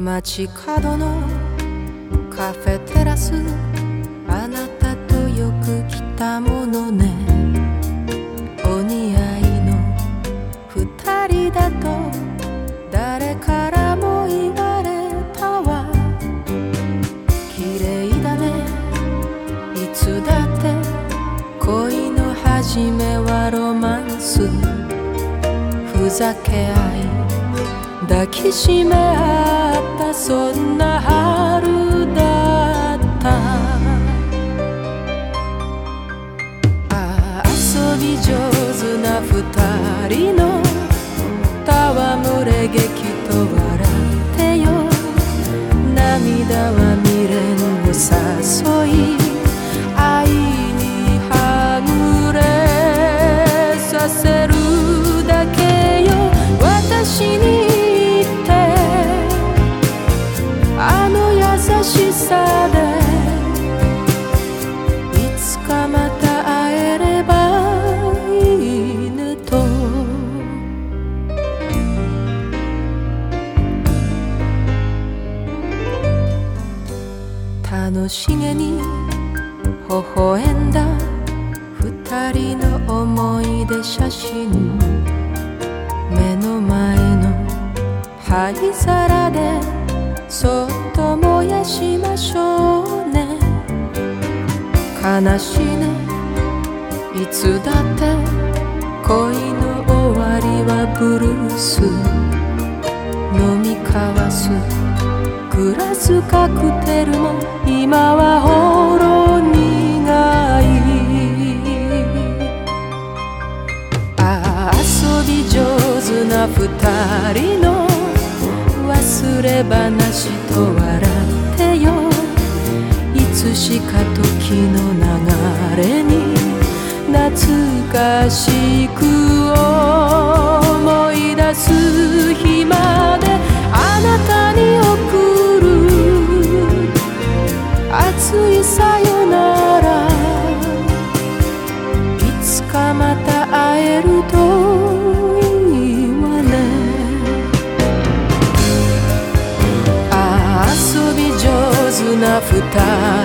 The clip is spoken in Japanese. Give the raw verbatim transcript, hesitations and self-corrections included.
街角のカフェテラス、あなたとよく来たものね。お似合いの二人だと誰からも言われたわ。綺麗だね、いつだって恋の始めはロマンス。ふざけ合い抱きしめ合った、そんな春だった。ああ、遊び上手な二人の戯れ劇と笑ってよ。涙は未練を誘い、愛にはぐれさせるだけよ。私に優しさでいつかまた会えればいいねと。楽しげに微笑んだ二人の思い出写真、目の前の灰皿でそっと燃やしましょうね。悲しいね、いつだって恋の終わりはブルース。飲み交わすグラスカクテルも今はほろ苦い。ああ、遊び上手な二人の忘れ話と笑ってよ。いつしか時の流れに懐かしく思い出す日まで、あなたに送る熱いさよなら。いつかまた会えるといいわね。遊び上手な二